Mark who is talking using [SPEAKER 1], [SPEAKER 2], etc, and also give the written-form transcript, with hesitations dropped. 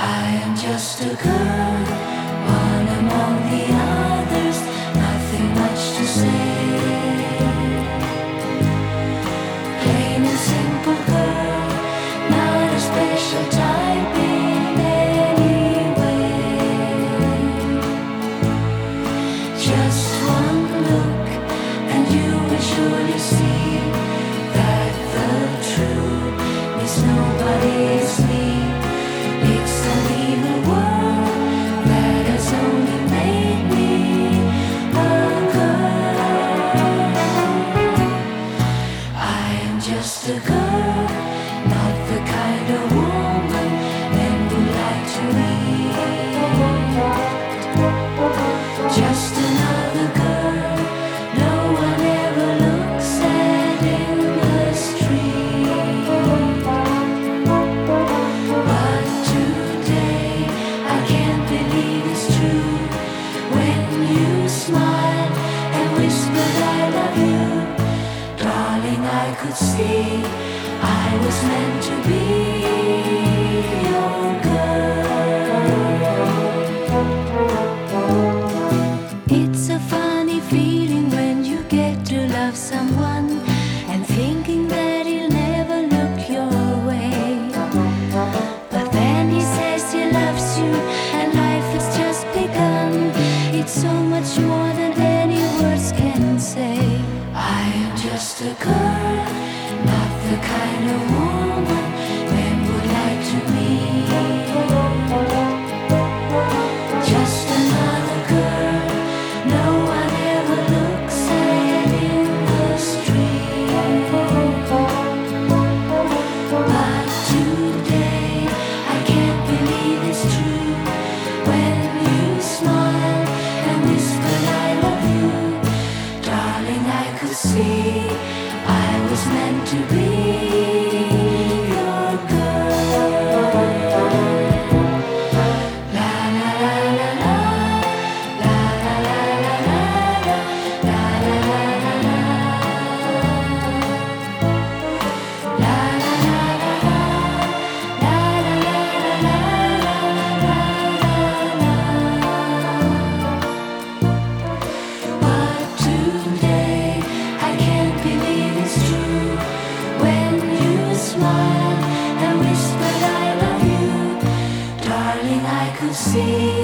[SPEAKER 1] I am just a girl, one among the others, nothing much to say. Plain and simple girl, not a special type in any way. Just one look and you will surely see that the truth is nobody is me. It's an evil world that has only made me a girl. I am just a girl, not the kind of woman men would like to meet. Just another girl no one ever looks at in the street. But today I can't believe it's true when you smile and whispered I love you. Darling, I could see I was meant to be your girl. It's a funny feeling when you get to love someone and thinking that he'll never look your way. But then he says he loves you and life has just begun. It's so much more than any words can say. I am just a girl, not the kind of woman men would like to meet. Just another girl no one ever looks at in the street. But today I can't believe it's true when you smile and whisper I love you. Darling, I could see I was meant to be your girl. La la la la la, la la la la la, la la la la la, la la la la la, la la la la la. But today I can't believe it's true when you smile and whisper I love you. Darling, I could see